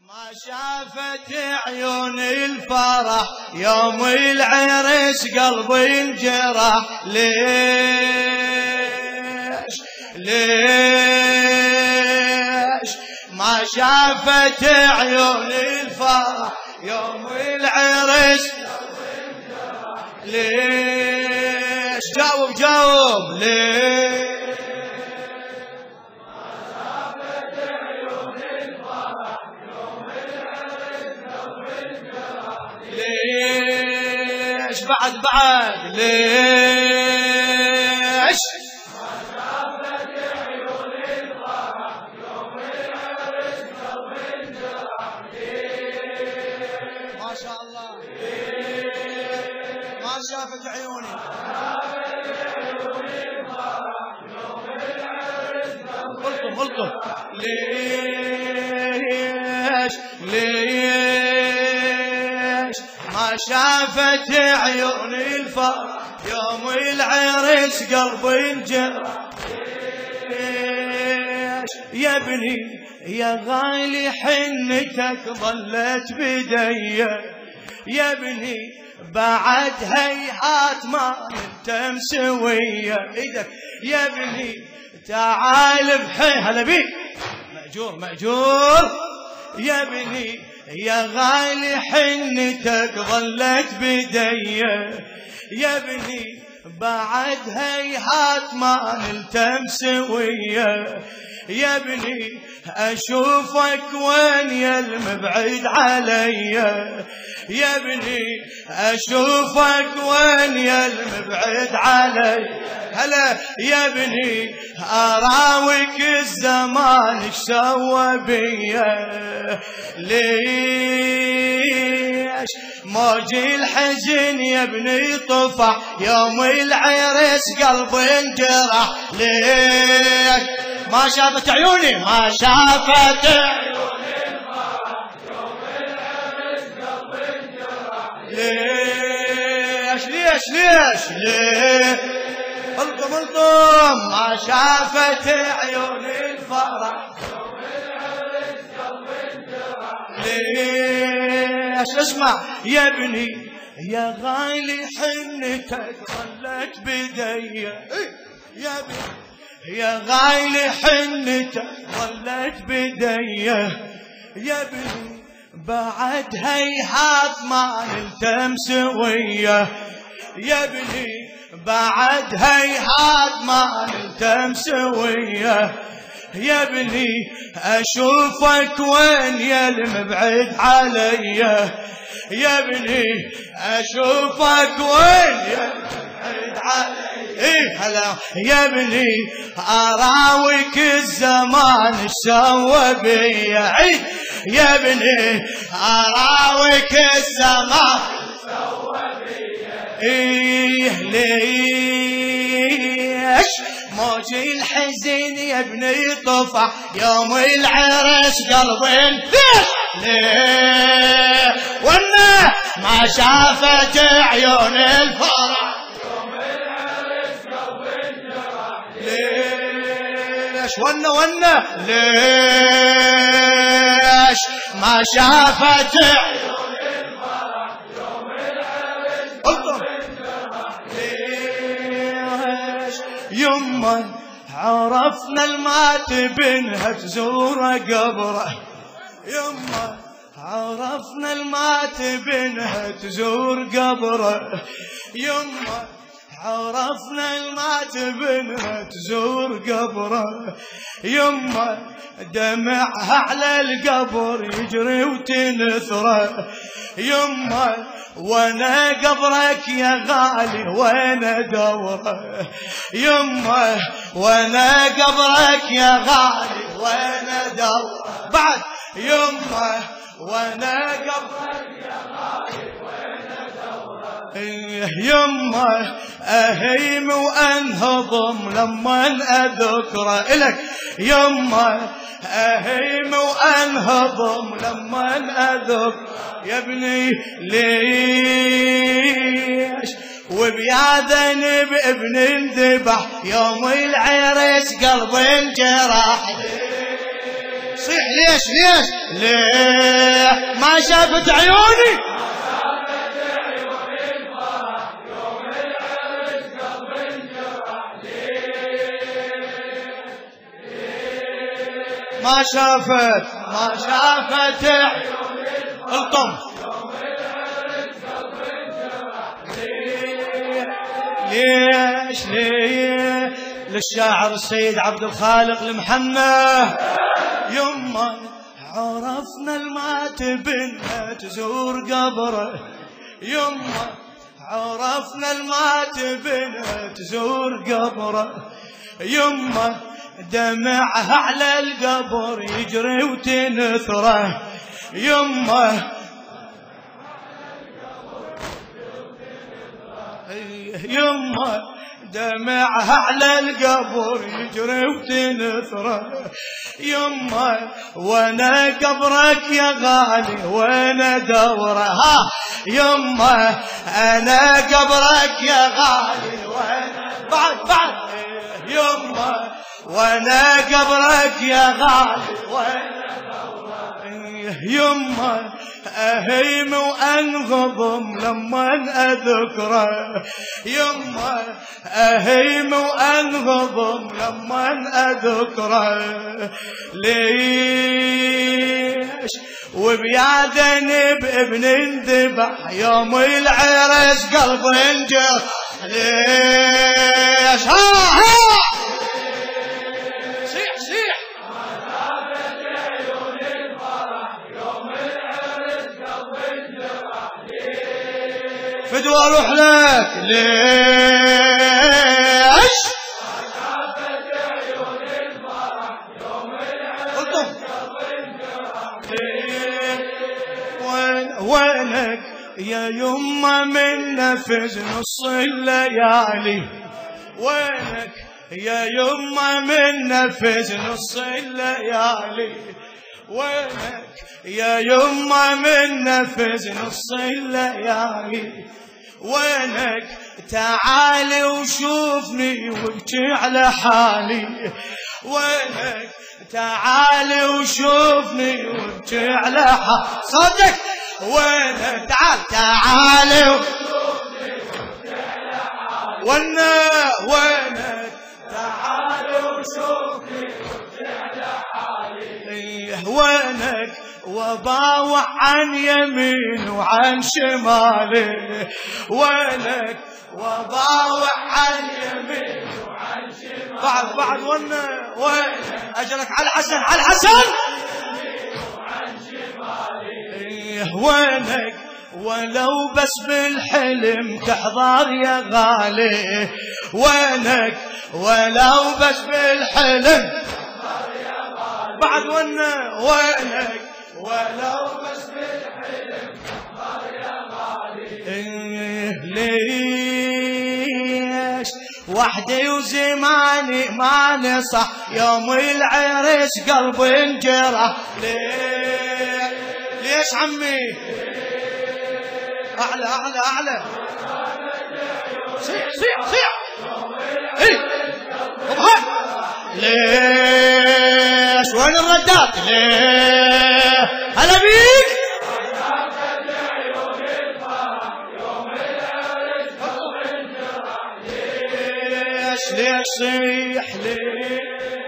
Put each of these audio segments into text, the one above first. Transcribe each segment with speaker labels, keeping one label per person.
Speaker 1: ما شافت عيون الفرح يوم العرس قلبي انجرح. ليش ما شافت عيون الفرح يوم العرس قلبي انجرح؟ ليش جاوب ليش ليش بعد ليش
Speaker 2: ما شافت عيون الفرح يوم العرس قلبي انجرح؟
Speaker 1: ما شاء الله ما شافت عيوني قلتم ليش ما شافت عيون الفرح يوم العرس قلبي انجرح؟ ليش يا ابني يا غالي حنتك ظلت بدي يا ابني بعد هيهات ما انت مسويه ايدك يا ابني تعال بحي هلا بيك مأجور يا ابني يا غالي حنتك ظلت بدي يا ابني بعد هيهات ما نلت مسويه يا ابني اشوفك وين يا المبعد علي يا ابني اشوفك وين يا المبعد علي هلا يا ابني اراويك الزمان ايش سوى بيا ليش موج الحزن يا ابني طفح يوم العرس قلبي انجرح؟ ليش ما شافت عيوني ما شافت
Speaker 2: عيون الفرح يوم العرس قلبي انجرح؟
Speaker 1: ليش قلتم ما شافت عيون الفرح
Speaker 2: يوم العرس قلبي انجرح؟
Speaker 1: ليش اسمع يا ابني يا غالي حنتك ظلت بدي يا ابني يا غالي حنتك ظلت بدي يا ابني بعد هيهات ما نلت مسويه يا ابني بعد هيهات ما نلت مسويه يا ابني اشوفك وين يا المبعد علي يا ابني اشوفك وين يا المبعد علي هلا يا ابني اراويك الزمان ايش سوى بيا عيد يا ابني اراويك الزمان
Speaker 2: سوى بيا
Speaker 1: ليش موج الحزن يا ابني طفح يوم العرس قلبي ليه وانا ما شافت عيون الفرح
Speaker 2: يوم العرس قلبي انجرح؟
Speaker 1: ليش وانا ليش ما شافت
Speaker 2: عيون الفرح يوم العرس قلبي انجرح؟
Speaker 1: ليش يما عرفنا المات بنها تزور قبره يما عرفنا المات بنها تزور قبره يما عرفنا المات بنها تزور قبره يما دمعها على القبر يجري وتنثره يما وانا قبرك يا غالي وانا دوره يما وانا قبرك يا غالي وانا دوره بعد يما وانا قبرك
Speaker 2: يا غالي وانا دوره
Speaker 1: يما اهيم وانهضم لما اذكره الك يما اهيم وانهضم لما اذكر يا ابني ليش وبيا ذنب ابن انذبح يوم العرس قلبي انجرح صيح ليش ما شافت عيوني ما شافت الطم ليش للشاعر السيد عبد الخالق المحنى يما عرفنا الماتب انها تزور قبره يما عرفنا الماتب انها تزور قبره يما دمعها على القبر يجري وتنثره يما يما دمعها على القبر يجري وتنثره يما وانا قبرك يا غالي وانا دوره يما انا قبرك يا غالي وانا بعد يما وانا قبرك يا غالي وانا يما اهيم وانغضم لما اذكره يما اهيم وانغضم لما اذكره ليش وبيا ذنب ابن انذبح يوم العرس قلب انجر ليش فدوى اروح لك ليش
Speaker 2: شافت عيون الفرح يوم العرس
Speaker 1: وينك يا يما من نفذ نص الليالي وينك يا يما من نفذ نص الليالي وينك يا يما من نفذ نص الليالي وينك تعالي وشوفني وابكي على حالي وينك تعالي وشوفني وابكي على حالي صدق وينك تعالي وشوفني وابكي على حالي وينك تعالي وشوفني وابكي على حالي وينك وباوع عن يمين وعن شمالي وينك وباوع عن يمين وعن شمالي بعد وينك اجرك على الحسن وعن شمالي وينك ولو بس بالحلم تحضر يا غالي وينك ولو بس بالحلم بعد وينك ولو بس بالحلم يا غالي ليش وحدي وزماني ما نصح يوم العرس قلبي انجرح ليش عمي اعلى صيح ليش وين الردات ليه هلا بيك ليش صيح ليه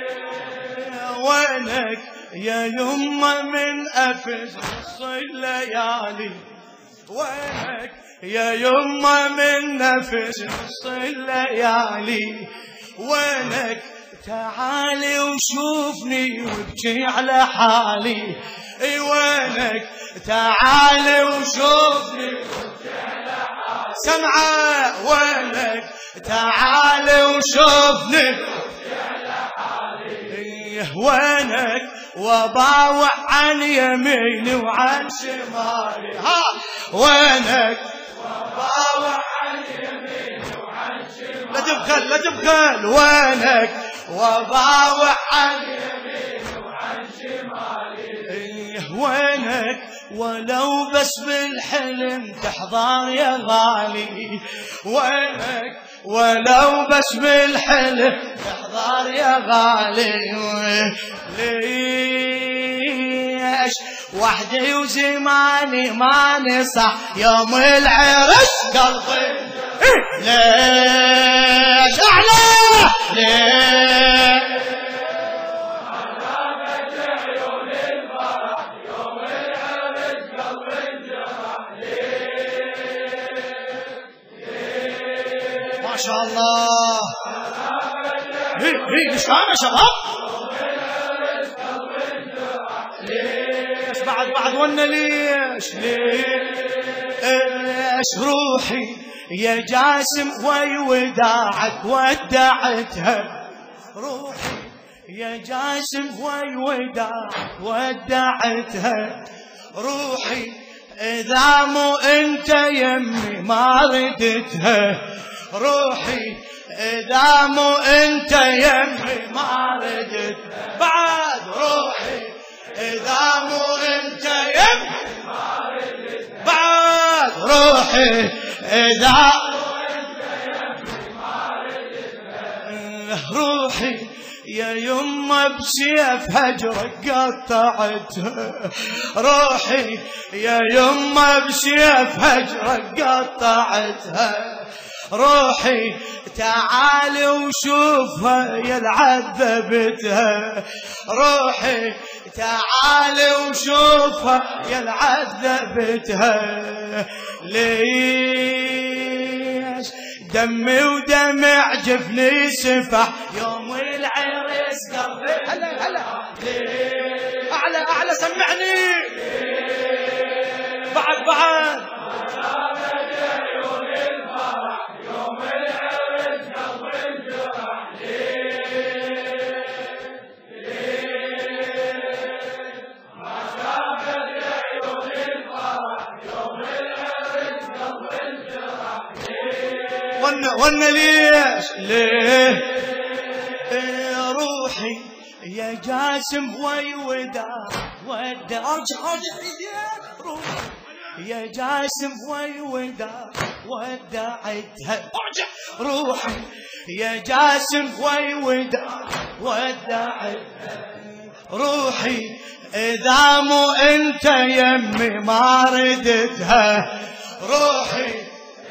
Speaker 1: وينك يا يما من أفز نص الليالي وينك يا يما من نفس نص الليالي وينك تعالي وشوفني وابكي على حالي اي وينك تعالي وشوفني وابكي على حالي سمعة وينك تعالي وشوفني وابكي على حالي وينك وباوع عن يميني وعن شمالي ها وينك وباوع عن يميني وعن شمالي لا تبخل وينك وباوع عن يميني وعن شمالي وينك ولو بس بالحلم تحضر يا غالي وينك ولو بس بالحلم تحضر يا غالي ليش وحدي وزماني ما نصح يوم العرس قلبي ليش أعلى ليش ما شاء الله هي شلون يا شباب ليش بعد ونا ليش روحي يا جاسم وي وداعك ودعتها روحي يا جاسم وي وداعك ودعتها روحي إذا مو أنت يمي ما ردتها روحي إذا مو أنت يمي ما ردتها بعد روحي إذا مو أنت يمي ما ردتها بعد روحي إذا مو أنت يمي ما ردتها روحي يا يما بسيف هجرك قطعتها روحي يا يما بسيف هجرك قطعتها روحي تعالي وشوفها يا العذبتها روحي تعالي وشوفها يا العذبتها ليش دمي ودمع جفني سفح يوم العرس قلبي هلا اعلى سمعني بعد ونا ليش ليه روحي يا جاسم وي وداع روحي يا جاسم وي وداع ودعتها روحي يا جاسم وي وداع ودعتها روحي إذا مو أنت يمي ما ردتها روحي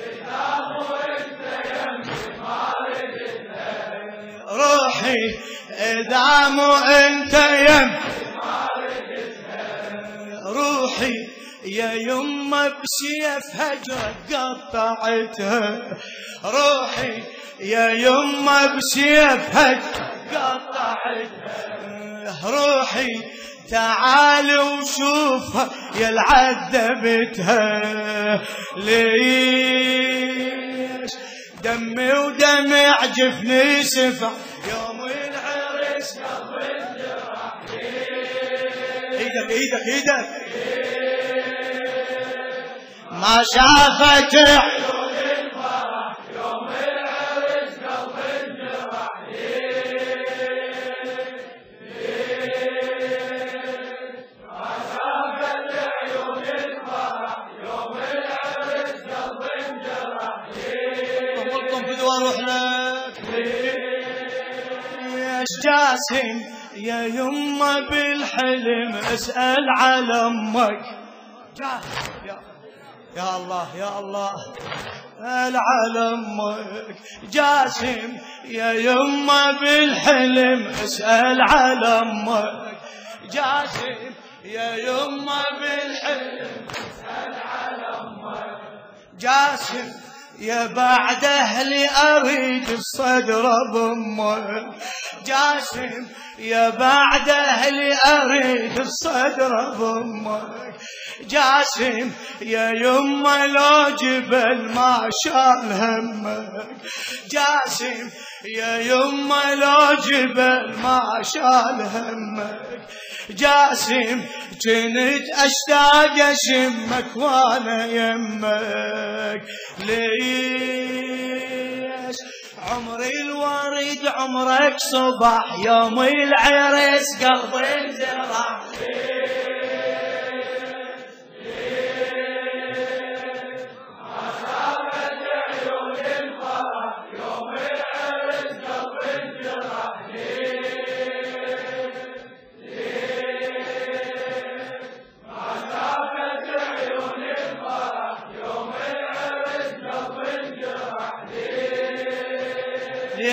Speaker 1: روحي إذا مو أنت يم روحي يا يما بسيف هجرك قطعتها روحي يا يما بسيف هجرك قطعتها روحي تعالي وشوفها يا العذبتها ليش دمي ودمع جفني سفح يوم العرس قلبي انجرح ايدك ما شافت عيون الفرح يوم العرس قلبي انجرح ما شافت عيون الفرح يوم العرس قلبي انجرح واروح لك يا جاسم يا يما بالحلم اسأل على امك يا الله اسأل على امك جاسم يا يما بالحلم اسأل على امك جاسم يا يما بالحلم اسأل على امك جاسم يا بعد أهلي أريد الصدر بأمك جاسم يا بعد أهلي أريد الصدر بأمك جاسم يا يما لو جبل ما شال همك جاسم يا يما لو جبل ما شال همك جاسم كنت أشتاق أشمك وأنا يمك ليش عمري الوريد عمرك صبح يوم العرس قلبي انجرح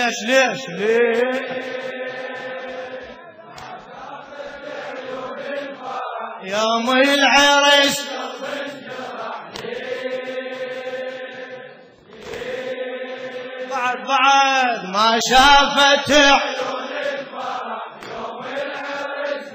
Speaker 1: ليش يوم العرس بعد ما شافت عيون الفرح يوم العرس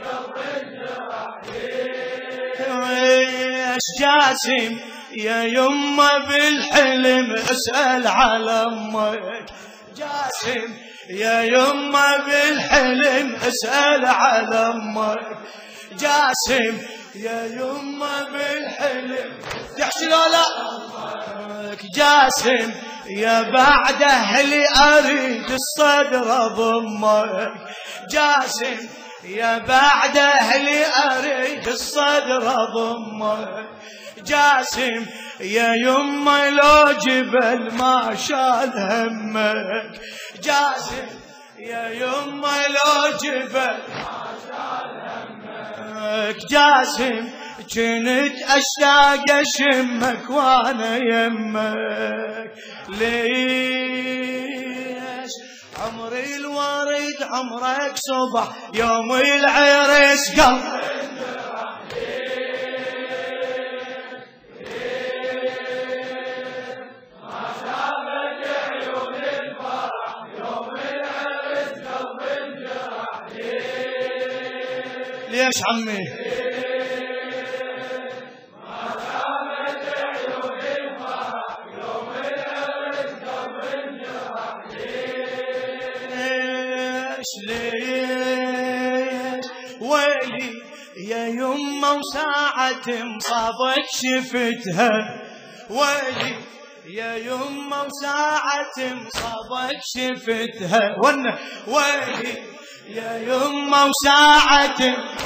Speaker 1: قلب جاسم يا يمه بالحلم اسأل على امك جاسم يا يمه بالحلم اسأل على امك جاسم يا يمه بالحلم تحشي لا جاسم يا بعد اهلي اريد الصدر ضمك جاسم يا بعد اهلي اريد الصدر ضمك جاسم يا يمه لو جبل ما شال همك جاسم يا يمه لو جبل ما شال همك جاسم كنت اشتاق اشمك وانا يمك ليش عمري الورد عمرك صبح يوم العرس قلب ليش عمي ما شافت عيون الفرح يوم العرس قلب انجرح ليش ويلي يا يمه وساعة مصابك شفتها ويلي يا يمه وساعة مصابك شفتها ويلي يا يمه وساعة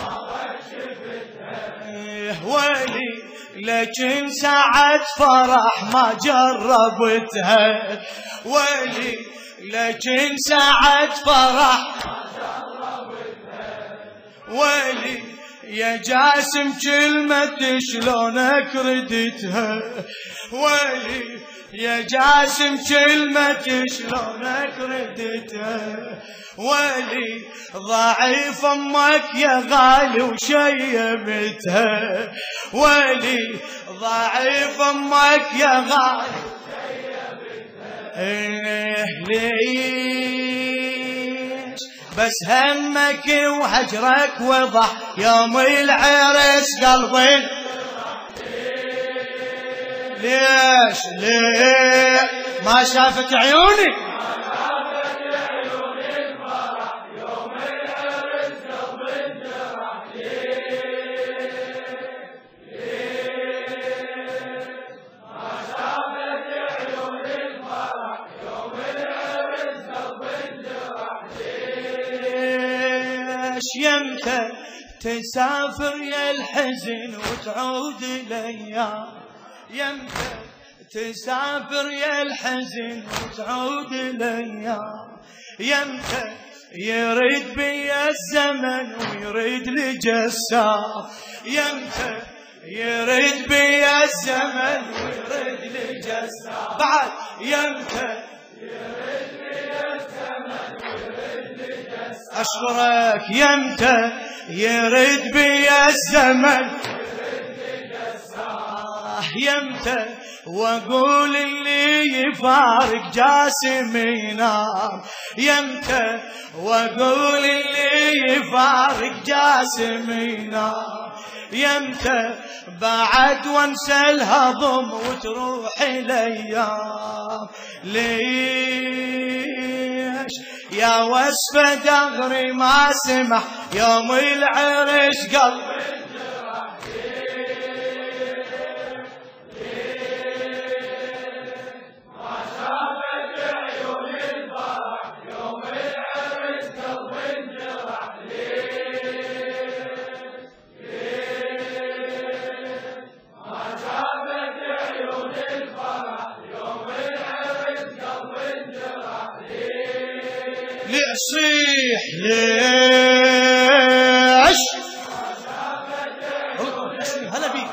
Speaker 1: ويلي لكن ساعة فرح ما جربتها ويلي لكن ساعة فرح ما جربتها ويلي يا جاسم كلمة شلونك ردتها ويلي يا جاسم كلمة شلونك ردتها ويلي ضعيف امك يا غالي وشيبتها ويلي ضعيف امك يا غالي وشيبتها ليش بس همك وهجرك وضح يوم العرس قلبي ليش ما شافت عيوني يمتى تسافر يا الحزن وتعود الايام يمتى تسافر يا الحزن وتعود الايام يمتى يريد بيا الزمن ويريد لي جسام يمتى يريد بيا الزمن ويريد لي جسام بعد يمتى يريد بيا الزمن ويريد لي جسام اشكرك يمتى يريد بيا الزمن يمتى واقول اللي يفارق جاسم ينام يمتى واقول اللي يفارق جاسم ينام يمتى بعد وانسى الهضم وتروح الايام ليش يا وصفة دغري ما سمح يوم العرس قلبي صيح ليش هلا بيك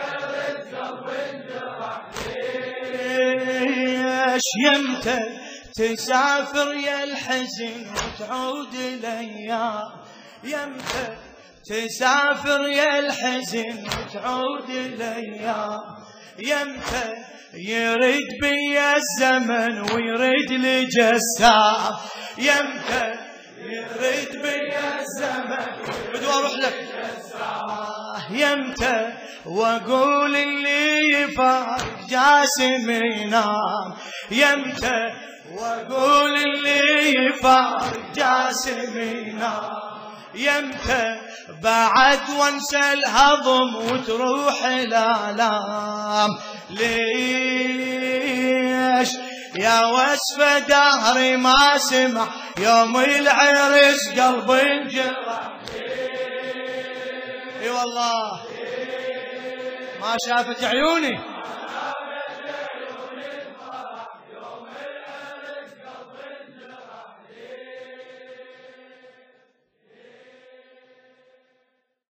Speaker 1: ليش يمتى تسافر يا الحزن وتعود الايام، يمتى تسافر يا الحزن وتعود الايام، يمتى يرد بيا الزمن ويرد لي جسام، يمتى يرد بيا الزمن بدو اروح لك يمتى واقول اللي يفارق جاسم ينام، يمتى واقول اللي يفارق جاسم ينام، يمتى بعد وانسى الهضم وتروح الالام، ليش يا وصفة دهري ما سمع يوم العرس قلبي انجرح، اي والله ما شافت عيوني